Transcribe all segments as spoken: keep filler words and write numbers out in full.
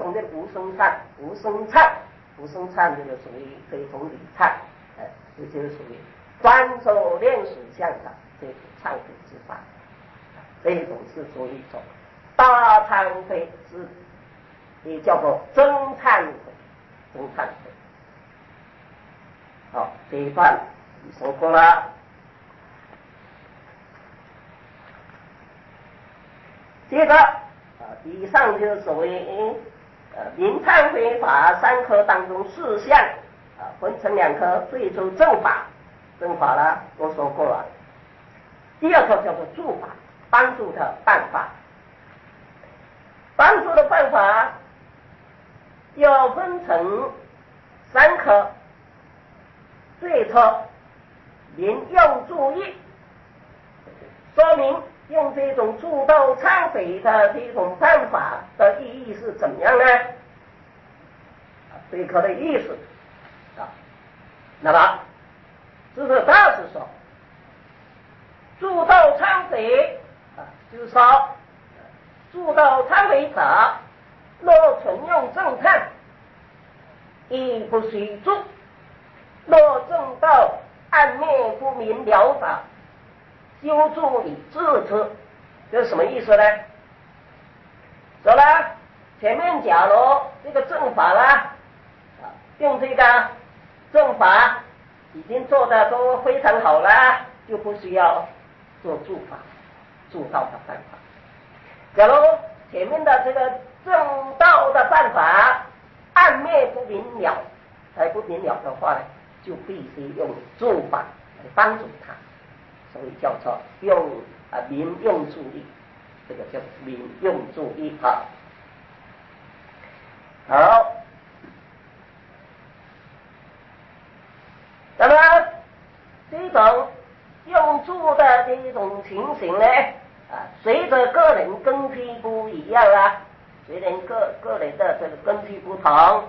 种的无声唱，无声唱，无声唱这个属于这种礼唱，呃，这就是属于专做练属相的这种唱法之法，这种是属于一种大忏悔之，也叫做真忏悔，真忏悔。好，这一段说过了。接着啊，以上就是所谓呃明忏悔法三科当中四项啊，分成两科，最初正法，正法呢都说过了。第二科叫做助法，帮助的办法。帮助的办法要分成三科，最初明用注意，说明用这种助道忏悔的这种办法的意义是怎么样呢？这一课的意思啊，那么智者大师说，助道忏悔啊，就是说助道忏悔者，若纯用正忏，亦不须助；若正道暗灭不明了者，修助以治之。这是什么意思呢？说了前面假如这个正法啦，用这个正法已经做的都非常好了，就不需要做助法，助道的办法。假如前面的这个正道的办法暗灭不明了，还不明了的话呢，就必须用助法来帮助他，所以叫做用啊明用助意，这个叫明用助意啊。好，那么这种用助的这一种情形呢，啊，随着个人根基不一样啊，随着个个人的这个根基不同，啊，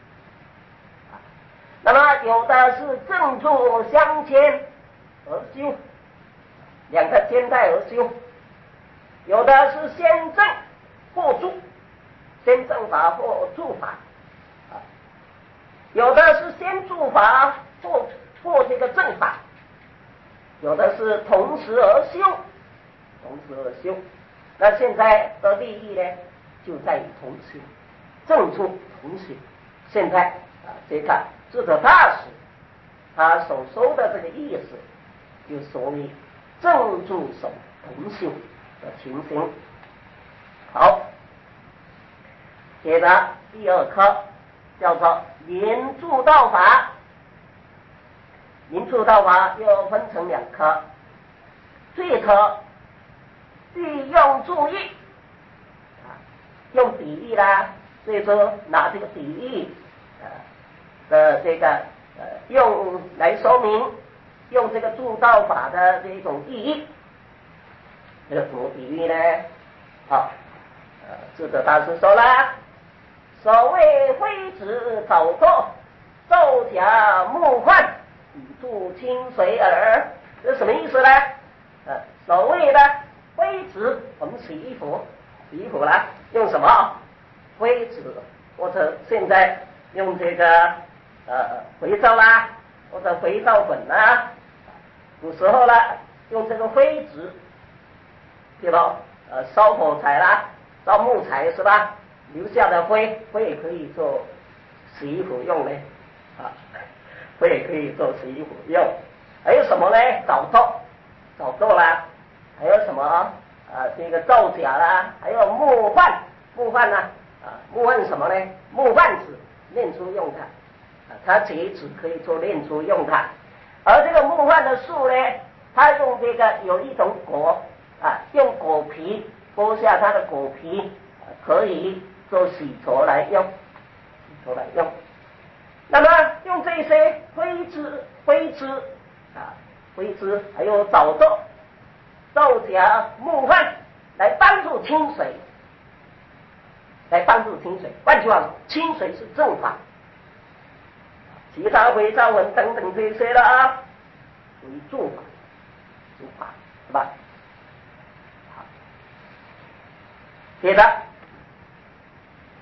那么有的是正助相牵而修，两个肩带而修；有的是先正后助，先正法后助法，啊，有的是先助法后后这个正法，有的是同时而修，同时而修。那现在的利益呢，就在于同修，正助同修。现在啊，这个智者大师他所说的这个意思，就所谓正助手同修的情形。好，接着第二科叫做明助道法。明助道法又分成两科，最科欲用注意啊，用比喻啦，所以说拿这个比喻呃的这个呃用来说明用这个助道法的这种意义。这个怎么比喻呢？好，呃，智者大师说了，所谓灰指早作，奏甲木换，以助清水耳。这是什么意思呢？呃，所谓的灰指，我们洗衣服，洗衣服啦，用什么？灰指，或者现在用这个呃肥皂啦，或者肥皂粉啦，古时候呢用这个灰指，对吧？呃，烧火柴啦，烧木材是吧？留下的灰，灰也可以做洗衣服用呢，啊，灰也可以做洗衣服用。还有什么呢？早做，早做啦，还有什么啊？这个造假啦，还有木换，木换呢？啊，木换什么呢？木换纸，炼出用它，啊，它结纸可以做炼出用它。而这个木换的树呢，它用这个有一种果啊，用果皮剥下它的果皮，啊，可以做洗濯来用，洗濯来用。那么用这些灰枝、灰枝啊、灰枝还有藻豆、豆荚、木换来帮助清水，来帮助清水。换句话说，清水是正法，其他肥皂粉等等这些了啊，属于助法，助法是吧？好，接着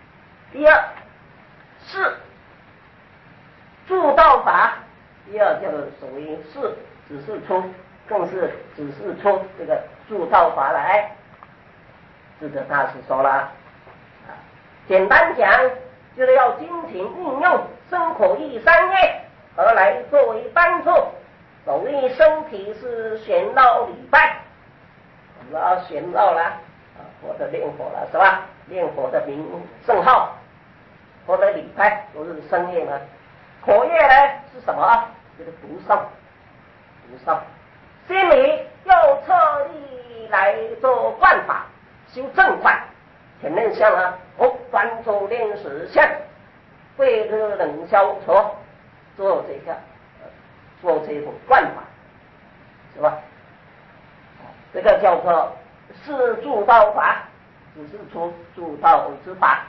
第二是助道法，第二就是属于是指示出，更是指示出这个助道法来。智者大师说了，简单讲就是要精勤运用身口意三业而来作为帮助。所谓身体是玄绕礼拜，我们要玄绕了，或者念佛了是吧？念佛的名圣号，或者礼拜都是身业嘛。口业呢是什么？就是读诵，读诵。心里要彻底来做观法，修正观。前面像啊，哦，专注练实相，慧日能消除，做这个，做这种观法，是吧？这个叫做是助道法，只是出助道之法。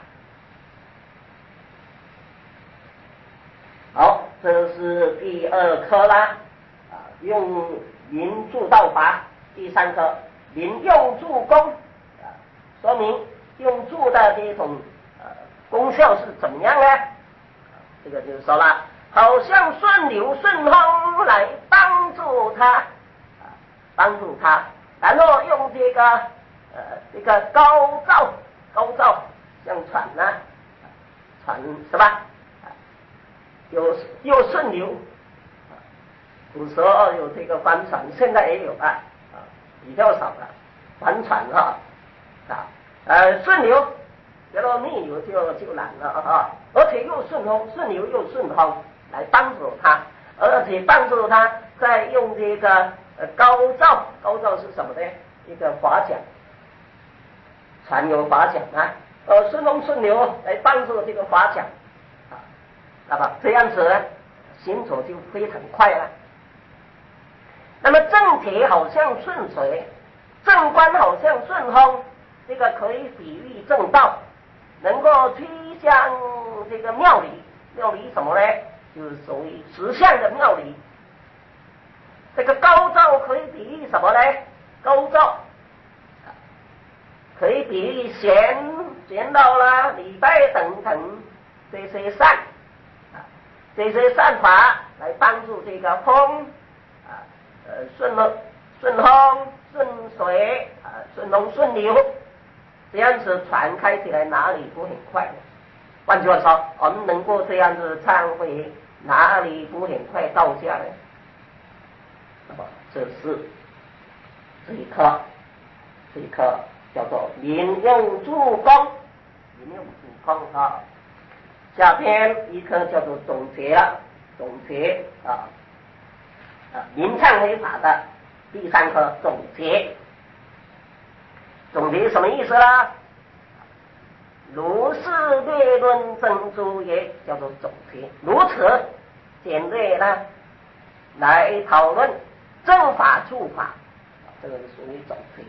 好，这是第二科啦，啊，用临助道法。第三科临用助功，啊，说明用助的这种呃功效是怎么样呢？这个就是说了，好像顺流顺风来帮助他，啊，帮助他，然后用这个呃这个高照，高照像船呢、啊，船是吧？有又顺流，古时候有这个帆船，现在也有啊，啊比较少了，帆船哈啊，呃顺流，然后逆流就就难了啊，而且又顺风，顺流又顺风来帮助他，而且帮助他再用这个呃高照，高照是什么呢？一个划桨，船有划桨啊，呃顺风顺流来帮助这个划桨。那么这样子呢，行走就非常快了。那么正铁好像顺水，正观好像顺风，这个可以比喻正道，能够推向这个妙理。妙理什么呢？就是属于实相的妙理。这个高照可以比喻什么呢？高照可以比喻贤贤道啦、礼拜等等这些善。这些善法来帮助这个风啊，呃顺了顺风顺水啊，顺风顺流，这样子船开起来哪里不很快呢？换句话说，我们能够这样子忏悔，哪里不很快到家呢？那么这是这一课，这一课叫做临用助功，临用助功啊。下边一课叫做总结了，总结啊，啊，临忏悔法的第三课总结，总结什么意思呢？如是略论真诸也，叫做总结，如此简略呢来讨论正法处法，这个是属于总结。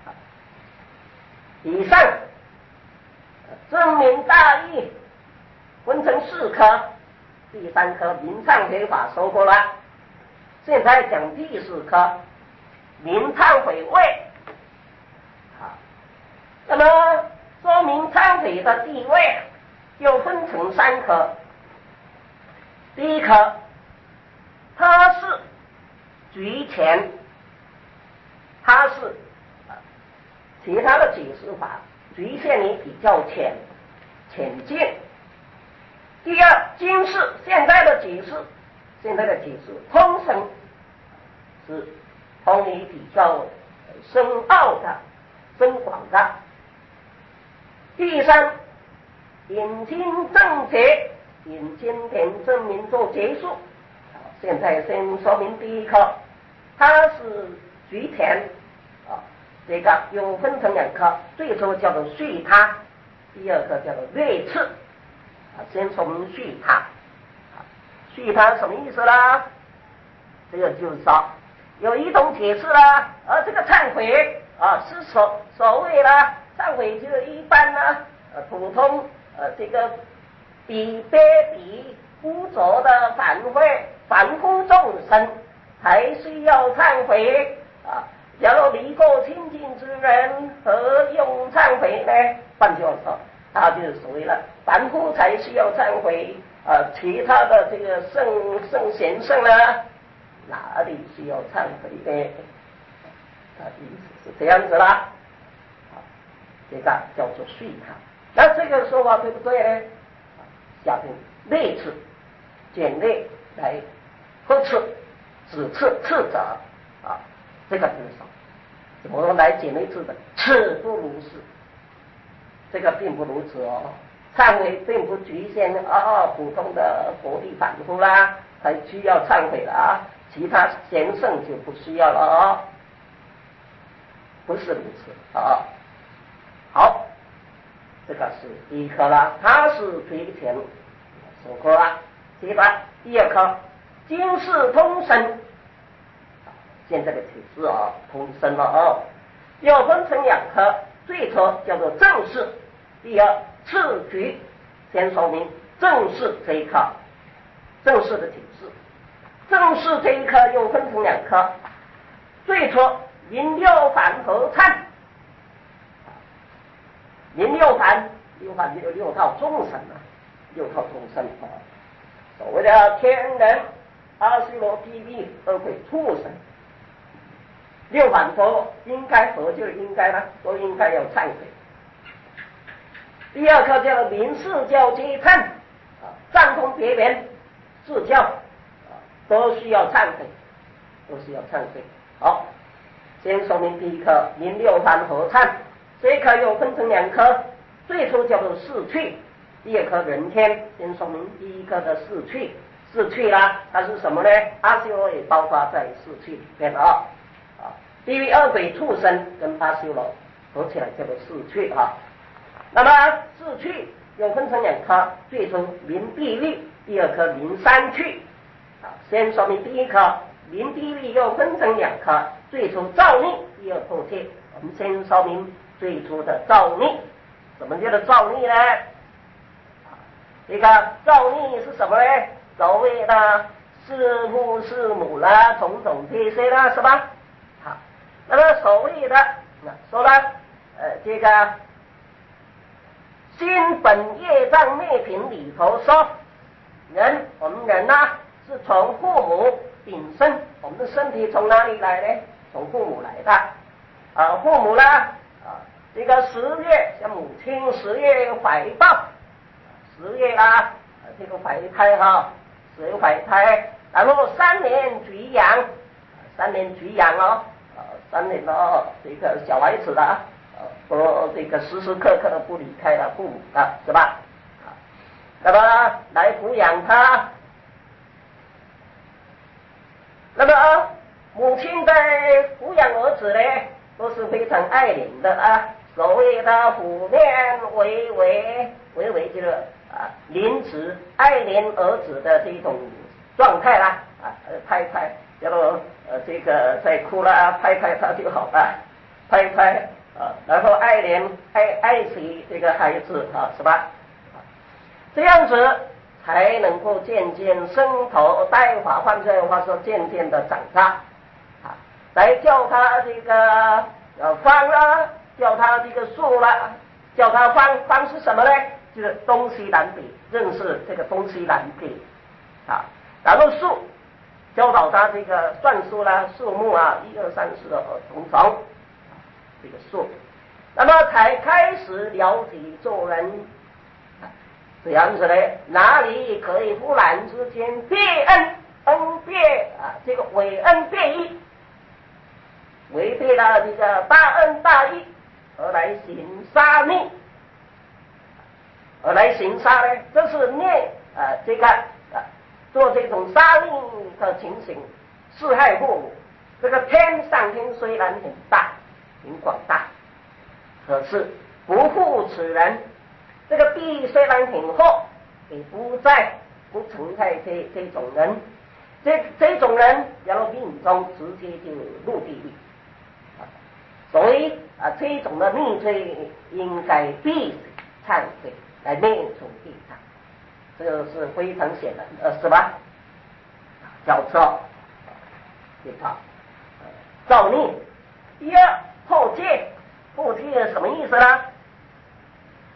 以上证明大义分成四科，第三科临忏悔法说过了，现在讲第四科临忏悔位。好，那么说明忏悔的地位又分成三科。第一科，它是局前，它是其他的解释法局限于比较浅浅见。第二，今世现在的解释，现在的解释通神是通于比较深奥的、深广的。第三，引经证解，引经典证明做结束。现在先说明第一课，它是局田啊，这个又分成两课，最初叫做续他，第二个叫做略次。先说明续他，续他什么意思啦？这个就是说，有一种解释啦，而这个忏悔啊，是所所谓啦，忏悔就是一般呢，呃，普通呃这个比卑鄙污浊的反会凡夫众生，还需要忏悔啊。假如离过清净之人，何用忏悔呢？换句话说， 啊，就是所谓的凡夫才需要忏悔啊，其他的这个圣圣贤圣呢，哪里需要忏悔呢？啊，意思是这样子啦。啊，这个叫做续他。那这个说法对不对呢？下面类次简略来呵斥、指斥、斥责啊，这个不少。怎么来简略字的？此不如是。这个并不如此哦。忏悔并不局限啊，普通的佛地凡夫啦，才需要忏悔的啊，其他贤圣就不需要了哦。不是如此啊。好，这个是第一课啦，它是推前说过了。接着第二课，经世通身。现在的体式啊，通身了哦，要分成两科，最初叫做正式，第二次局。先说明正式这一科，正式的体式。正式这一科又分成两科，最初临六凡合参。临六凡，六凡有六套众生啊，六套众生啊，所谓的天人、阿修罗、地狱、恶鬼、畜生。六凡佛应该佛就应该了，都应该有忏悔。第二课叫临世教皆忏啊，藏通别圆世教啊，都需要忏悔，都需要忏悔。好，先说明第一课临六凡合忏，这一课又分成两科，最初叫做四趣，第二课人天。先说明第一课的四趣，四趣啦，它是什么呢？阿修罗也包括在四趣里面啊。地狱、恶鬼、畜生跟阿修罗合起来叫做四趣啊。那么四趣又分成两科，最初临地狱，第二科临三趣啊。先说明第一科临地狱又分成两科，最初造孽，第二破戒。我们先说明最初的造孽。什么叫做造孽呢？这个造孽是什么呢？所谓的弑父弑母啦，种种这些啦，是吧？好，那么所谓的说了，呃，这个心本业障灭品里头说，人我们人呢、啊、是从父母引生，我们的身体从哪里来呢？从父母来的啊，父母呢啊，这个十月像母亲十月怀抱，十月啊这个怀胎哈，十月怀胎，然后三年举养，三年举养哦。三年哦，这个小孩子的，呃，这个时时刻刻的不离开了父母的，是吧？啊，那么来抚养他，那么母亲在抚养儿子呢，都是非常爱怜的啊。所谓的抚念为为为为就是啊，临子爱怜儿子的这种状态啦，啊，拍拍。叫做呃这个在哭了，拍拍他就好了，拍拍啊，然后爱怜爱爱惜这个孩子啊，是吧？这样子才能够渐渐生头带法，换句话说，渐渐的长大啊，来叫他这个呃方啊，叫他这个树了，叫他方方是什么呢？就是东西南北，认识这个东西南北啊，然后树。教导他这个算术啦、数目啊，一二三四的种种，这个数，那么才开始了解做人，这样子呢，哪里可以忽然之间变恩恩变啊？这个违恩变义，违背了这个大恩大义，而来行杀孽，而来行杀呢？这是孽啊，这个啊。做这种杀戮的情形，弑害父母，这个天上天虽然很大很广大，可是不负此人，这个地虽然很厚，也不在不存在这这种人，这这种人然后命中直接就入地狱，所以啊这种的逆罪应该必忏悔来灭除地狱。这个是非常显然的，是吧？叫做这个造孽。第二破戒，破戒什么意思呢？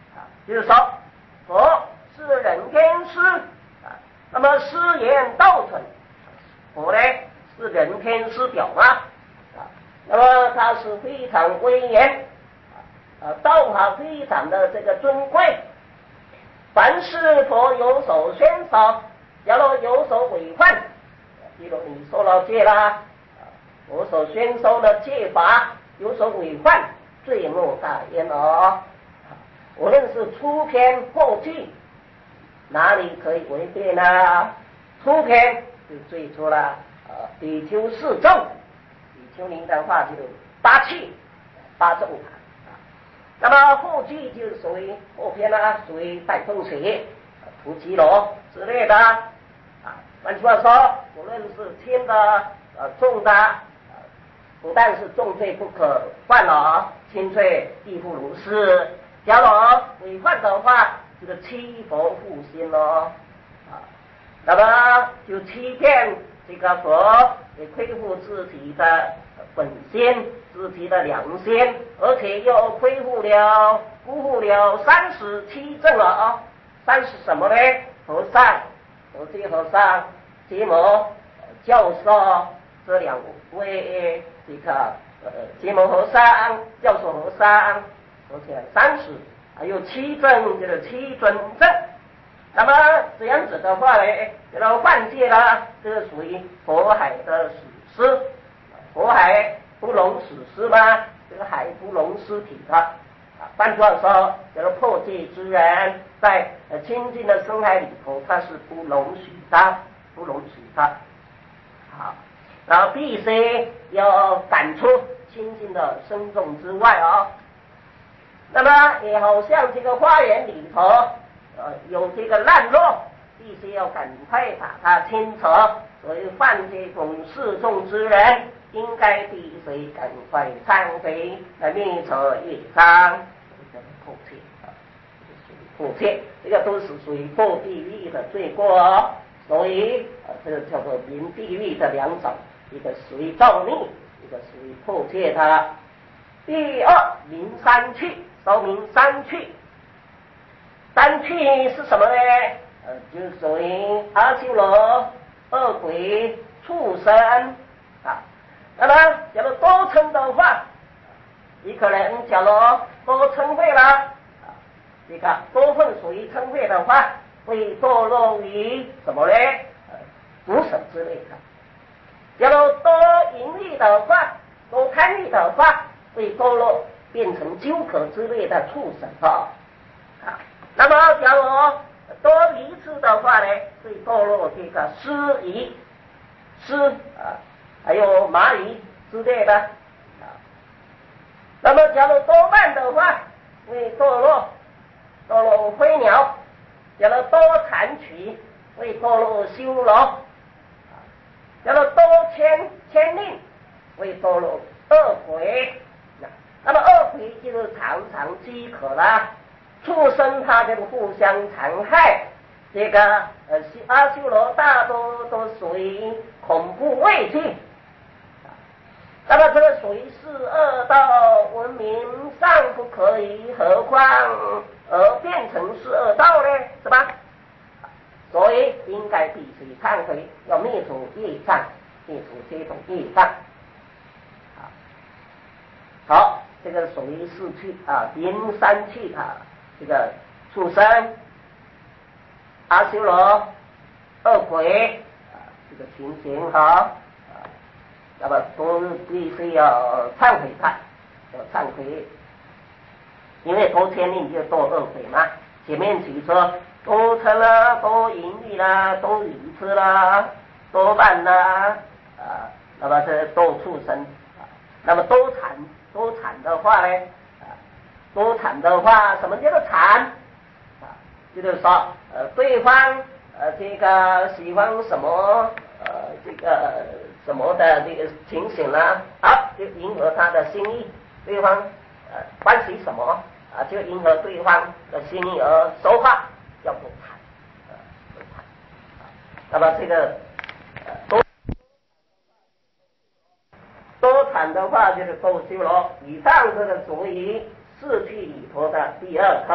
就是说佛是人天师啊，那么师言道存，佛呢是人天师表嘛啊，那么他是非常威严啊，道法非常的这个尊贵，凡是佛有所宣说，假如有所违犯，比如你受了戒啦，我所宣说的戒法有所违犯，罪莫大焉哦。无论是出篇后句，哪里可以违背呢？出篇就最初了，呃，比丘四众，比丘尼的话就八气八众啊。那么后句就属于后篇啦，属于带风水、屠吉罗之类的啊。换句话说，无论是轻的、呃重的，呃，不但是重罪不可犯了，轻罪亦复如是。假如违犯的话，这个欺佛负心咯，啊，那么就欺骗这个佛，也亏负自己的本心、自己的良心，而且又亏负了、辜负了三十七正了啊！三是什么呢？和尚、佛界和尚、结摩教授这两位这个呃结摩和尚、教授和尚。而且三十，还有七正，就是七尊正。那么这样子的话呢，这个犯戒啦，这个属于佛海的死尸，佛海不容死尸吗？这个海不容尸体的。啊，换句话说，这个破戒之人，在呃清净的深海里头，他是不容许的，不容许的。好，然后必须要赶出清净的深众之外啊、哦。那么也好像这个花园里头，呃，有这个烂落，必须要赶快把它清除。所以犯这种示众之人，应该必须赶快忏悔，来灭除业障，这个破戒啊，破戒，这个都是属于破地狱的罪过哦。所以呃，这个叫做临地狱的两种，一个属于造孽，一个属于破戒的。第二，临三趣。说明三趣，三趣是什么呢？呃，就属于阿修罗、恶鬼、畜生啊。那么，假如多称的话，一个人假如多称谓了，啊，这个多份属于称谓的话，会堕落于什么呢？呃，毒蛇之类的。假如多淫欲的话，多贪欲的话，会堕落变成鸠壳之类的畜生啊，啊，那么假如多一次的话呢，会堕落这个狮夷、狮啊，还有蚂蚁之类的啊。那么假如多半的话，会堕落堕落飞鸟；假如多残取，会堕落修罗；假如多牵牵令，会堕落恶鬼。那么恶鬼就是常常饥渴啦，畜生它就互相残害，这个呃阿修罗大多都属于恐怖畏惧，那么这个属于是恶道文明尚不可以，何况而变成是恶道呢？是吧？所以应该必须忏悔，要灭除业障，灭除这种业障。好，这个属于四趣啊，临三趣啊，这个畜生、阿修罗、恶鬼啊，这个情形哈啊，那么都必须要忏悔他，要忏悔，因为多天令就多恶鬼嘛。前面举说多嗔啦、多淫欲啦、多愚痴啦、多慢啦啊，那么是多畜生啊，那么多残。多产的话呢，啊，多产的话，什么叫做产？啊，就是说，呃，对方呃这个喜欢什么，呃，这个什么的这个情形呢？啊，就迎合他的心意。对方呃欢喜什么啊，就迎合对方的心意而说话，叫做产，呃，产。那么这个呃多。多产的话就是多修罗，以上这个属于四趣里头的第二科。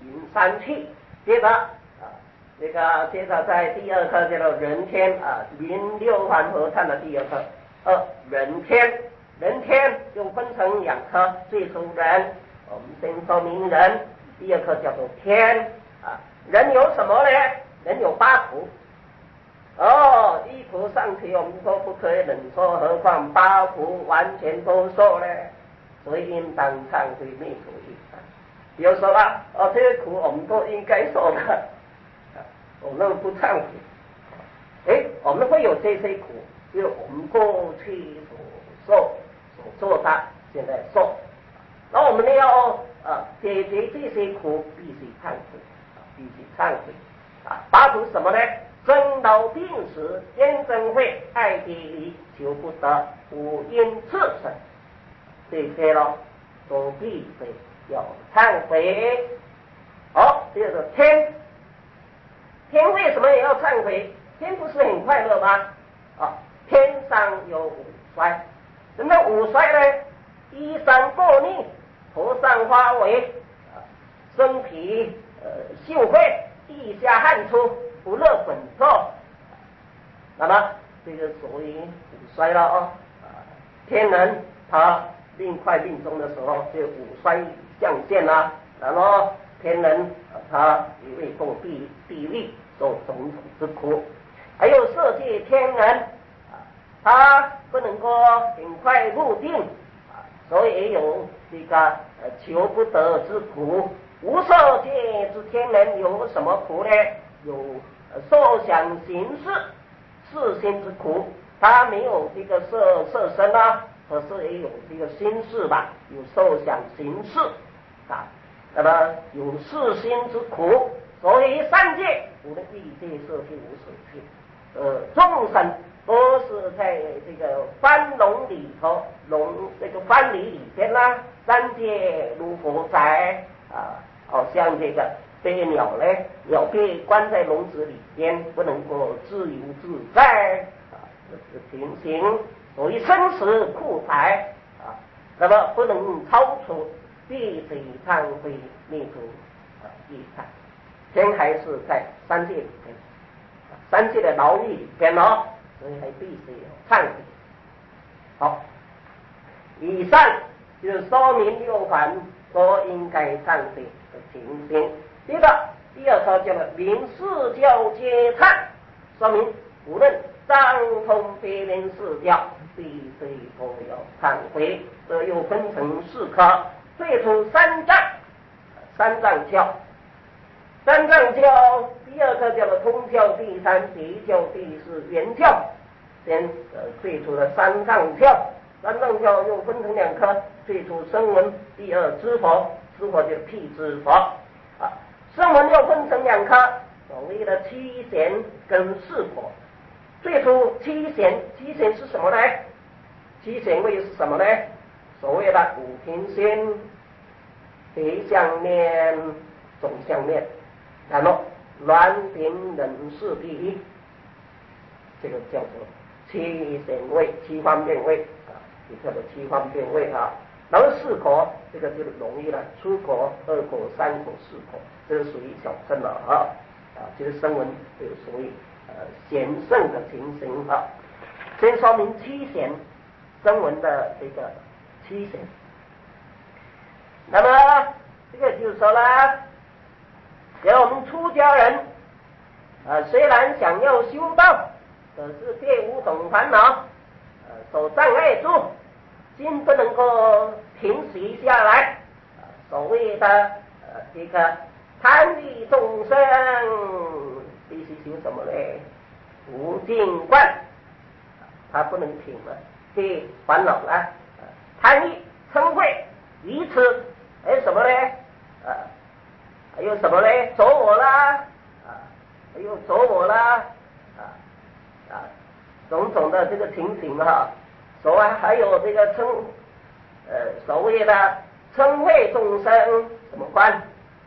云山去。接着啊，这个接着在第二课叫做人天啊，云六环合唱的第二课。二人天，人天又分成两科，最初人，我们先说明人，第二课叫做天啊。人有什么呢？人有八苦。哦，一苦上去我们说不可以忍受，何况八苦完全都受呢？所以应当忏悔灭苦一场。比如说啦，哦，这些苦我们都应该受的，我们不忏悔。哎，我们会有这些苦，就是我们过去所受所做的，现在受。那我们要啊解决这些苦，必须忏悔，必须忏悔啊。八苦什么呢？生老病死、冤憎会、爱别离、求不得、五阴炽盛，这些咯都必须要忏悔。好，第二个天，天为什么也要忏悔？天不是很快乐吗？啊，天上有五衰，什么五衰呢？衣衫过腻，头上花尾，啊，身体呃锈秽，地下汗出，不乐本臭。那么这个属于五衰了哦。啊，天人他命快命终的时候，这五衰象现啦。然后天人、啊、他也会受地地狱，受种种之苦。还有色界天人啊，他不能够很快入定啊，所以也有这个呃求不得之苦。无色界之天人有什么苦呢？有受想行识四心之苦，他没有这个色色身啊，可是也有这个心事吧，有受想行识啊，那么有四心之苦。所以三界，无论欲界、色界、无色界，呃，众生都是在这个翻笼里头，笼这个藩篱里边啦。三界如佛在啊，好像这个飞鸟呢，鸟被关在笼子里边，不能够自由自在啊，这是情形。所以生死苦海啊，那么不能超出，必须忏悔灭除啊一忏。天还是在三界里边，三界的牢狱里边哦，所以还必须有忏悔。好，以上就是说明六环都应该忏悔的情形。接着第二条叫做明四教皆忏，说明无论藏通别人四教，必须都要忏悔。这又分成四科，最初三藏，三藏教。三藏教第二个叫做通教，第三别教，第四圆教。先呃最初的三藏教，三藏教又分成两科，最初声闻，第二知佛，知佛就是辟支佛啊。声闻又分成两科，所谓的七贤跟四佛。最初七贤，七贤是什么呢？七贤位是什么呢？所谓的五庭心、别相念、总相念。然后鸾平忍事第一，这个叫做七贤位、七方便位啊，也叫做七方便位啊。然后四果，这个就容易了，初果、二果、三果、四果，这是属于小乘了啊啊，就是声闻就属于呃贤圣的情形啊。先说明七贤，声闻的这个七贤。那么这个就是说了。给我们出家人，呃，虽然想要修道，可是别无种烦恼，呃，受障碍住，心不能够平息下来。呃、所谓的呃这个贪欲众生，必须修什么呢？无尽观，他不能停了，这烦恼了。呃、贪欲、嗔恚、愚痴，还有什么呢？呃还有什么呢？走我啦，啊，还有走我啦，啊啊，种种的这个情形哈，所谓还有这个称，呃，所谓的称谓众生什么观？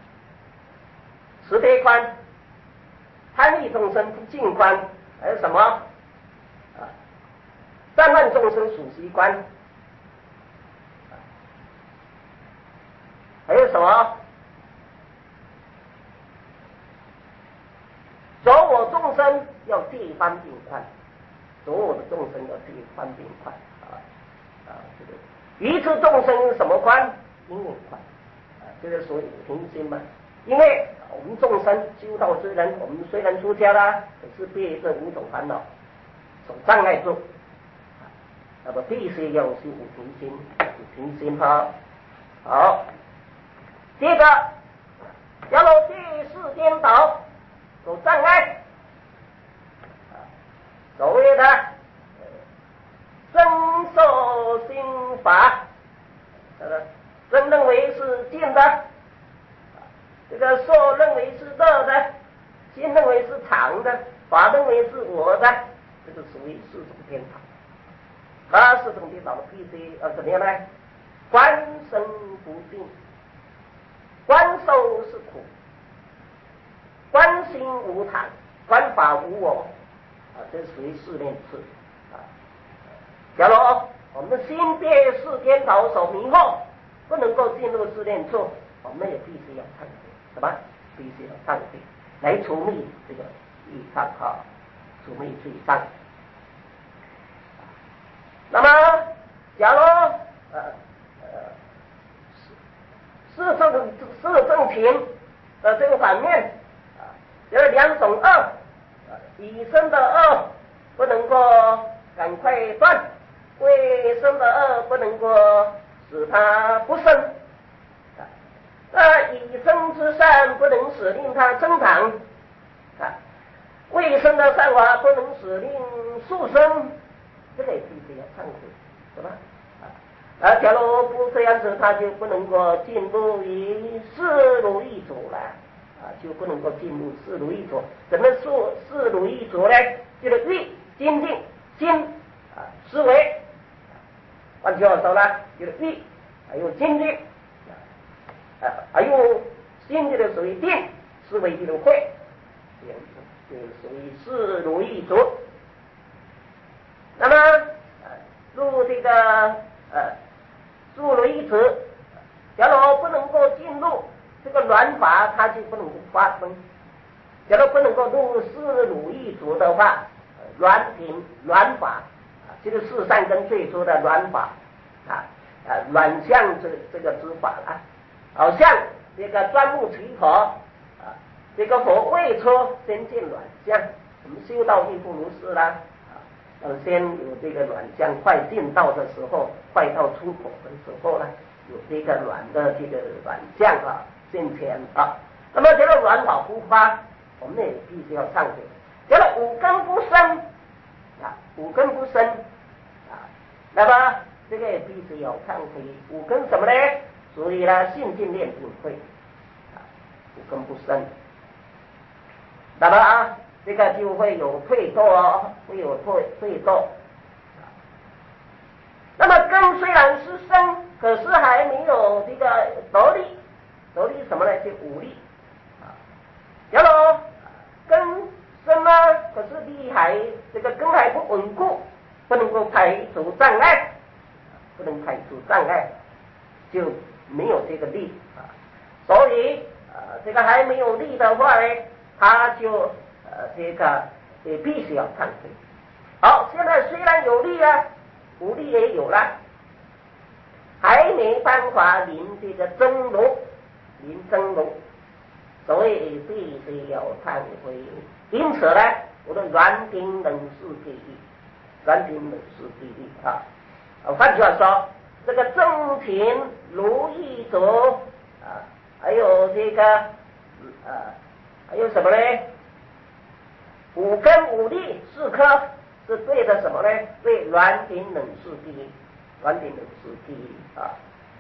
慈悲观，贪欲众生不净观，还有什么？啊，善乱众生属习观，还有什么？ 我众生要地方并宽，所有的众生要地方并宽啊啊，这个彼此众生什么宽？因缘宽啊，这个所以平心嘛。因为我们众生修道之人，我们虽然出家啦，可是被这五种烦恼所障碍住，那么必须要修五平心，五平心哈。好，接着假如第四颠倒有障碍，所谓的身受心法，呃，真认为是静的，这个受认为是乐的，心认为是常的，法认为是我的，这个属于四种颠倒。那四种颠倒的必须要怎么样呢？观身不净，观受是苦，观心无常，观法无我啊，这属于四念次啊。假如我们心被四颠倒所迷惑，不能够进入四念处，我们也必须要忏悔，什么？必须要忏悔，来除灭这个业障啊，除灭罪障。那么，假如呃呃四正四正情的这个反面啊，有两种恶，啊，已生的恶不能够赶快断，未生的恶不能够使它不生，啊，那已生之善不能使令它增长，啊，未生的善法不能使令速生，这个也必须要忏悔，是吧？啊，假如不这样子，他就不能够进入于四如意足了，啊，就不能够进入四如意足。怎么说四如意足呢？就是意、精进、心啊、思维。换句话说呢，就是意，还有精进，啊，还有心就是属于定，思维就是慧，这样子就属于四如意足。那么，呃，入这个呃。入了一直，假如不能够进入这个软法，它就不能够发生。假如不能够入四如意足的话，软品软法啊，就是四善根最初的软法啊啊软相这这个之法啊，好像这个钻木取火啊，这个火未出先见软相，我们修道亦复如是啦。呃，先有这个软相快进道的时候，快到出口的时候呢，有这个软的这个软相啊现前啊。那么这个软法不发，我们也必须要忏悔。这个五根不生啊，五根不生啊，那么这个也必须要忏悔。五根什么呢？所以呢，信尽念定慧啊，五根不生。那么啊。这个就会有退堕哦，会有退退堕。那么根虽然是生，可是还没有这个得力，得力什么呢？就无力啊。假如根生呢，可是力还这个根还不稳固，不能够排除障碍，不能排除障碍，就没有这个力啊。所以啊，这个还没有力的话呢，他就。呃，这个也必须要忏悔。好，现在虽然有力啊，无力也有了，还没办法临这个真如，临真如，所以必须要忏悔。因此呢，我的软顶冷是第一，软顶冷是第一啊。换句话说，这个正勤如意足啊，还有这个呃，还有什么呢？五根五力四科是对的什么呢？对软顶冷是第一，软顶冷是第一啊。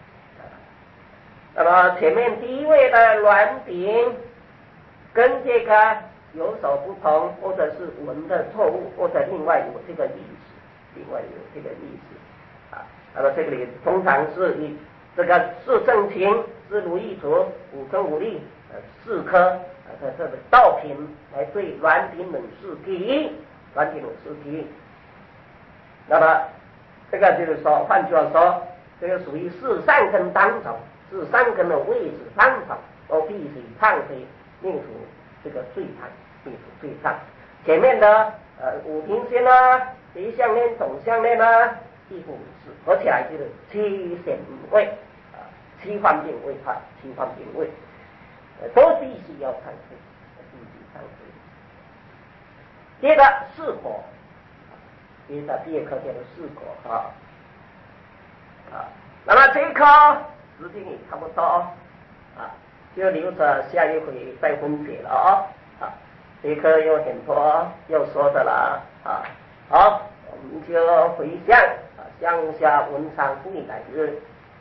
那么前面第一位的软顶跟这个有所不同，或者是文的错误，或者另外有这个意思，另外有这个意思啊。那么这个里通常是以这个四正勤、四如意足、五根五力、呃四科。这这个道品来对软顶冷是第一，软顶冷是第一。那么这个就是说，换句话说，这个属于四善根当中，四善根的位置当中，都必须忏悔，念除这个最长，地府最长。前面的呃五庭仙啊、离相念、总相念啊，地府是合起来就是七显位啊，七方便位法，七方便位，呃，都必须要忏悔，必须忏悔。接着四果，接着第二课叫做四果啊啊，那么这一课时间也差不多啊，就留着下一回再分解了啊啊，这一课有很多要说的了啊，好，我们就回向啊，向下文昌未来日，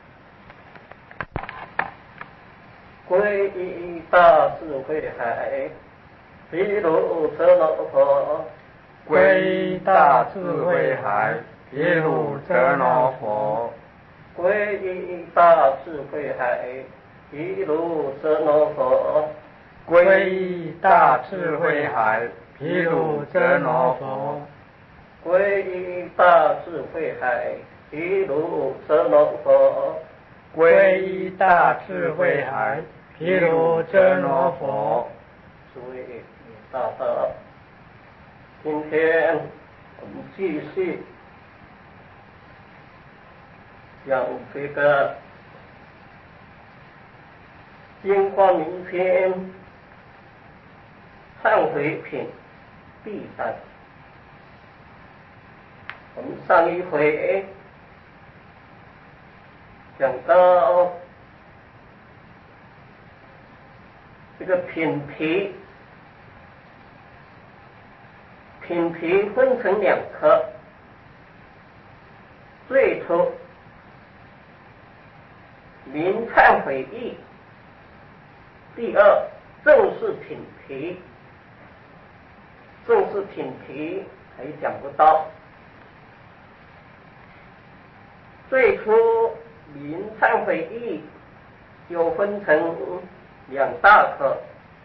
皈依大智慧海。毗卢遮那佛， 皈依大智慧海，毗卢遮那佛， 皈依大智慧海，毗卢遮那佛， 皈依大智慧海，毗卢遮那佛， 皈依大智慧海，毗卢遮那佛， 皈依大智慧海，毗卢遮那佛。 诸位大德，今天我们继续讲这个经光明篇忏悔品第三。我们上一回讲到这个品皮，品皮分成两科，最初明忏悔义，第二正式品皮。正式品皮还讲不到，最初明忏悔义又分成两大科，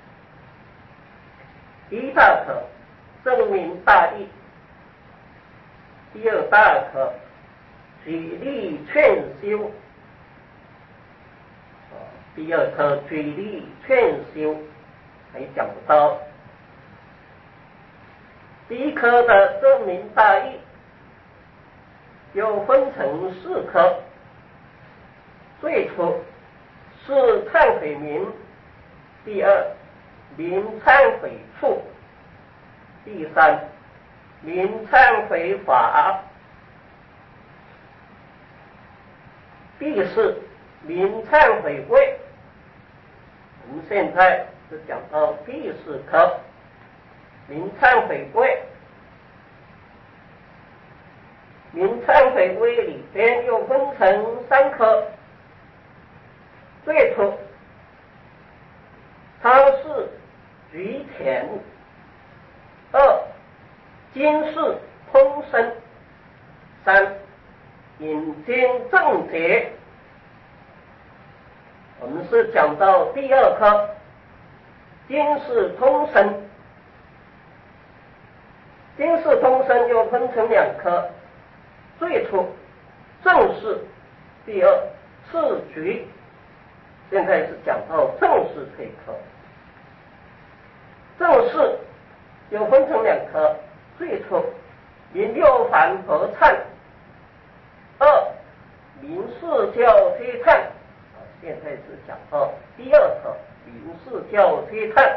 一大科证明大义，第二大科举例劝修，第二科举例劝修还讲不到。第一科的证明大义又分成四科，最初是忏悔名，第二明忏悔处，第三明忏悔法，第四明忏悔位。我们现在是讲到第四科明忏悔位。明忏悔位里边又分成三科，最初它是举浅，二经世通深，三引经正解。我们是讲到第二科经世通深，经世通深又分成两科，最初正式，第二次局。现在是讲到正式这一科，正式又分成两科，最初明六凡合忏，二明四教皆忏。现在是讲到第二科明四教皆忏，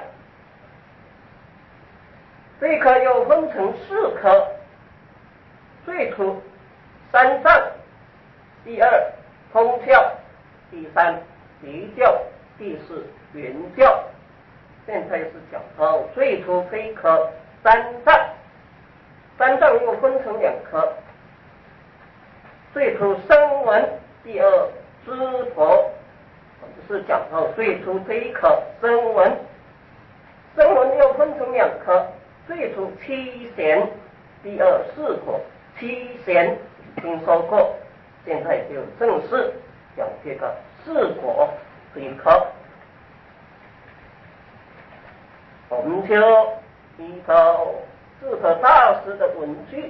这一科又分成四科，最初三藏，第二通教，第三离教，第四圆教。现在是讲到最初这一科三藏，三藏又分成两科，最初声闻，第二知佛。我们是讲到最初这一科声闻，声闻又分成两科，最初七贤，第二四果。七贤听说过，现在就正式讲这个四果这一科。我们就依照智可大师的文句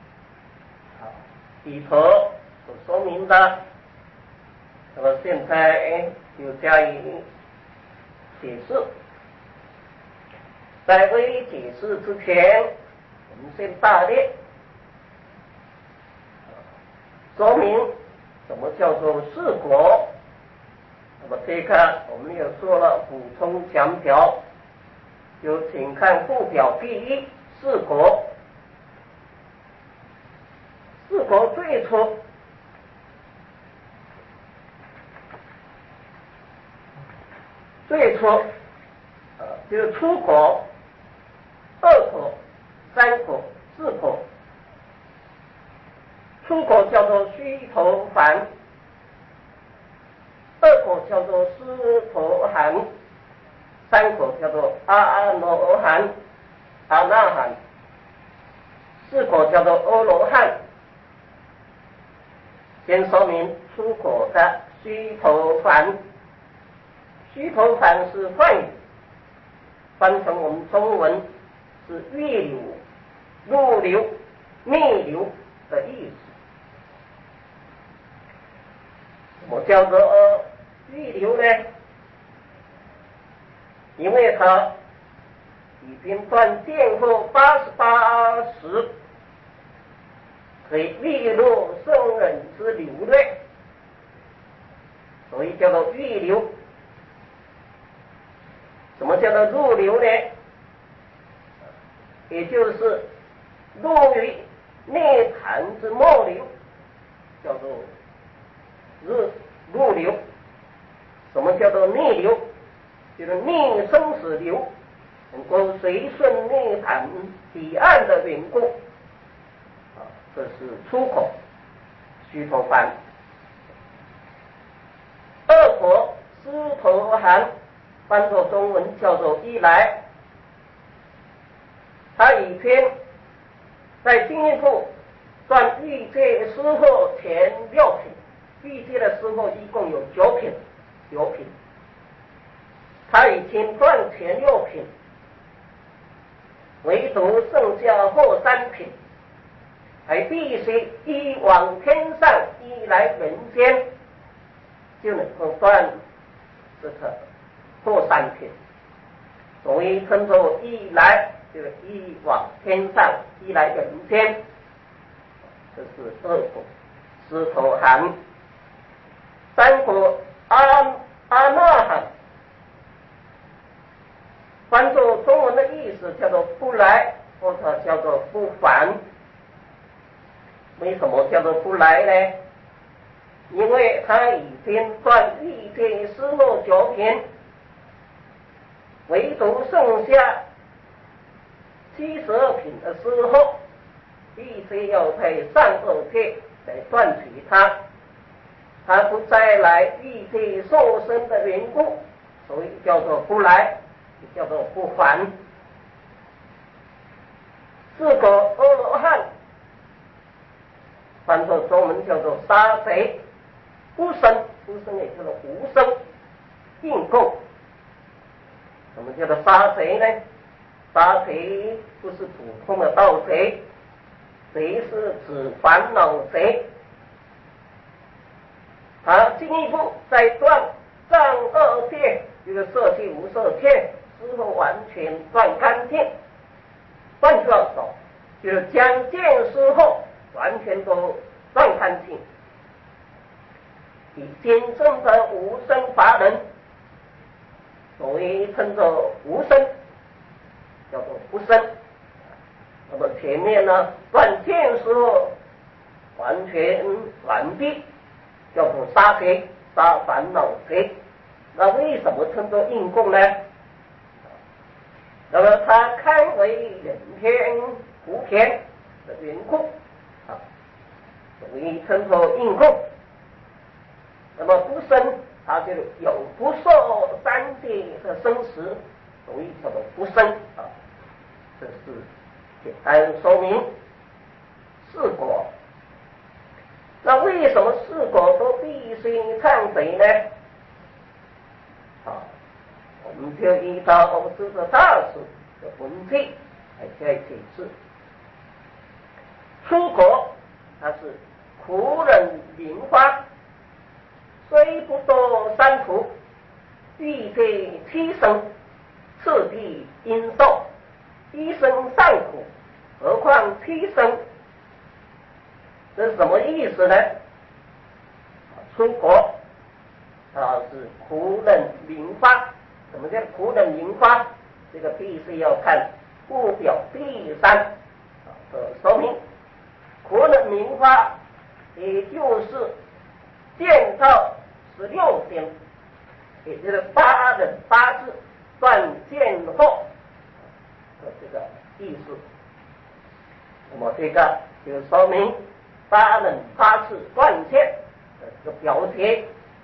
里头所说明的，那么现在就加以解释。 在未解释之前，我们先大略说明什么叫做四果。那么这个我们也做了补充强调，就请看附表第一，四果。四果最初最初呃就是初果、二果、三果、四果。初果叫做须陀洹，二果叫做斯陀含，三果叫做阿罗汉、阿那含，四果叫做阿罗汉。先说明初果的须陀洹。须陀洹是梵语，翻成我们中文是预流、入流、逆流的意思。什么叫做预流呢？因为它已经断电后八十八时，可以利落圣人之流略，所以叫做预流。什么叫做入流呢？也就是入于涅槃之末流，叫做入入流。什么叫做逆流？就是逆生死流，能够随顺涅槃彼岸的缘故。啊，这是出口须陀洹。二果斯陀含，翻作中文叫做一来。他以前在进一步断欲界师后前六品，欲界的师后一共有九品，九品。他已经断前六品，唯独剩下后三品，还必须一往天上，一来人间，就能够断这个后三品。所以称作一来，就是一往天上，一来人间。这是二果斯陀含。三果阿阿那含，翻作中文的意思叫做不来，或者叫做不返。为什么叫做不来呢？因为他已经断欲界师后九品，唯独剩下七十二品的时候，必须要在上二界来断取它，他不再来欲界受身的缘故，所以叫做不来，也叫做不还。四果阿罗汉，翻作中文叫做杀贼，不生，不生也叫做无生，应供。什么叫做杀贼呢？杀贼不是普通的盗贼，贼是指烦恼贼。他进一步在断障二界，就是色界无色界之后完全断干净。换句话说，就是将见识后完全都断干净，以真正的无生法忍，所以称作无生，叫做不生。那么前面呢，断见识后完全完毕，叫做杀贼，杀烦恼贼。那为什么称作应供呢？那么他堪为人天福田的缘故啊，所以称作应供。那么不生，他就有不受三界的生死，所以叫做不生啊。这是简单说明四果。那为什么四果都必须忏悔呢？啊，我们就依照这个大师的文句来加以解释。出果它是苦忍灵花，虽不堕三途，欲界七生，次第应受， 一生善苦，何况七生？这是什么意思呢？出国啊是苦忍明发，什么叫苦忍明发？这个必须要看附表第三的说明。苦忍明发，也就是见到十六天，也就是八忍八字断见后的这个意思。那么这个就说明八忍八字断见的这个表节。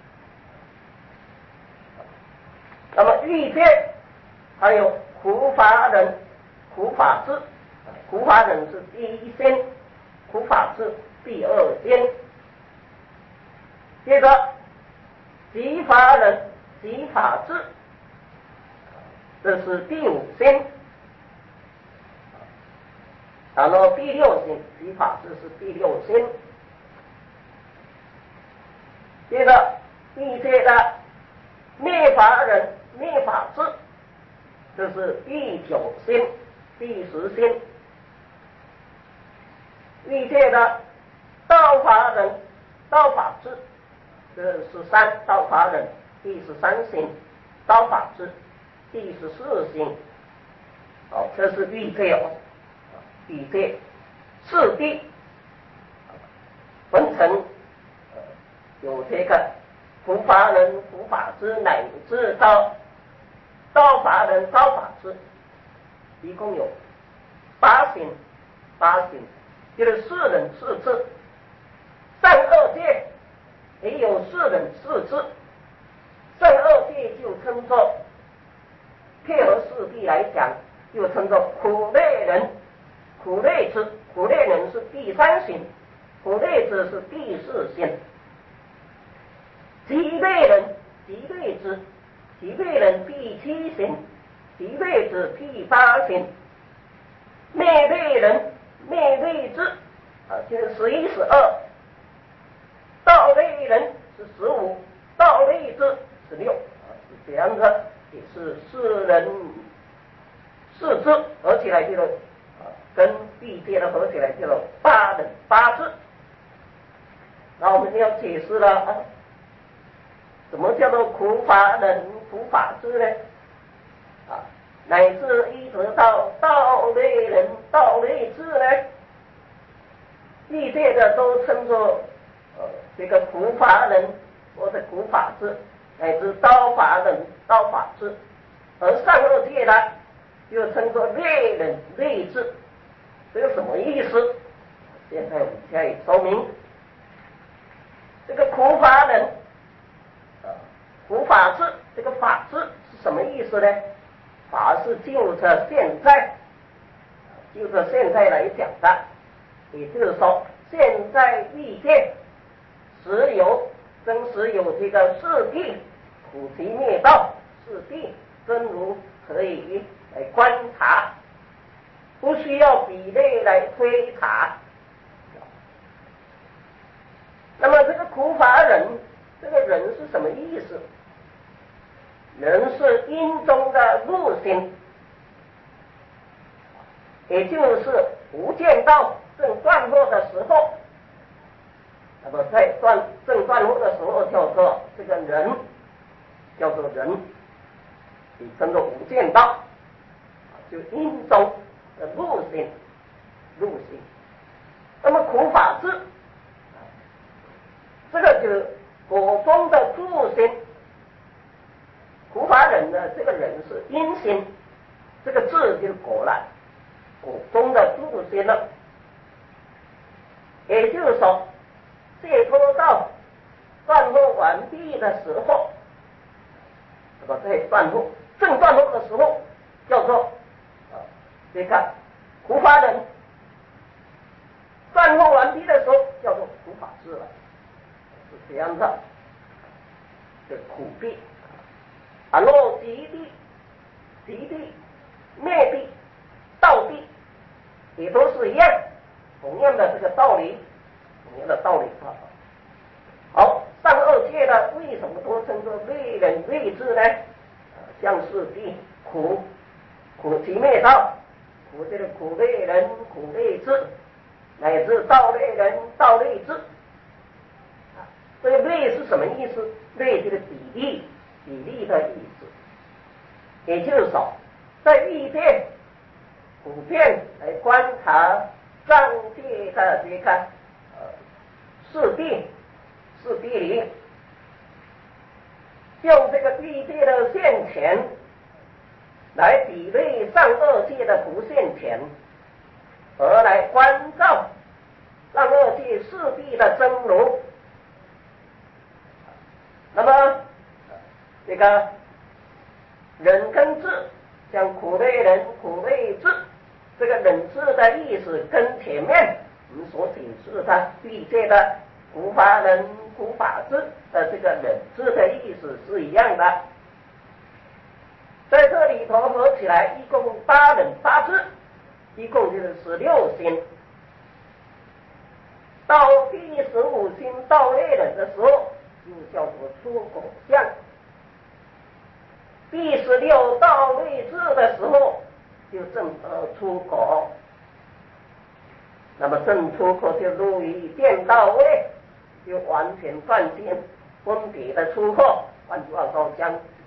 那么欲界还有苦法忍、苦法智，苦法忍是第一仙，苦法智第二仙。接着集法忍、集法智，这是第五仙。然后第六仙，集法智是第六仙。接着欲界的灭法忍、灭法智，这是第九仙、第十仙。欲界的道法忍、道法智，这是三道法忍第十三仙，道法智第十四仙。好，这是欲界哦，欲界四谛分成呃有这个苦法忍、苦法智乃至到道法忍、道法智，一共有八仙，八仙就是四忍四智。善恶界也有四忍四智，善恶界就称作配合四谛来讲，就称作苦类人、苦类智。苦类人是第三仙，苦类智是第四仙。极类人、极类智，极类人第七仙，极类智第八仙。灭类人、灭类智啊，就是十一、十二。道类人是十五，道类智十六啊，是这样的，也是四人四智合起来就了啊，跟地界的合起来就了八人八智。那我们要解释了啊，什么叫做苦法忍、苦法智呢？啊，乃至一直到道类人、道类智呢，地界的都称作呃这个苦法忍或者苦法智，乃至道法忍、道法智，而善恶界呢，就称作类忍、类智。这个什么意思？现在我们加以说明。这个苦法忍、呃、苦法智，这个法智是什么意思呢？法是就着现在，就着现在来讲的，也就是说，现在欲界实有真实有这个四谛苦集灭道四谛，真如可以来观察，不需要比类来推查。那么这个苦法忍，这个忍是什么意思？忍是因中的入心，也就是无间道正断落的时候，那么在断正断落的时候叫做这个人，叫做人，也称作无间道，就因中的入心，入心。那么苦法智，这个就是果中的助心。苦法忍呢，这个人是因心，这个智就是果了，果中的助心了。也就是说，解脱道断落完毕的时候，那么在断落正断落的时候，叫做啊这个苦法忍；断落完毕的时候，叫做苦法智了，是这样的。这苦谛啊，若极谛、极谛、灭谛、道谛，也都是一样，同样的这个道理，同样的道理啊。好，善恶界的为什么都称作类忍类智呢？像是地苦、苦集灭道、 苦这个苦类人、苦类智，乃至道类人、道类智。这个类是什么意思？类就是比例，比例的意思。也就是说，在易界普遍来观察上界的这个呃四谛、四谛里，用这个易界的现前来比对上二界的不现前，而来关照上二界四谛的真如。那么这个忍跟智，像苦类人、苦类智，这个忍智的意思跟前面我们所解释的欲界的苦法忍、苦法智的这个忍智的意思是一样的。在这里头合起来一共八忍八智，一共就是十六心。到第十五心到类忍的时候，就叫做出果相。第十六道类智的时候，就证得出果。那么证出果就入于见到位，就完全断见分别的出果。换句话说，将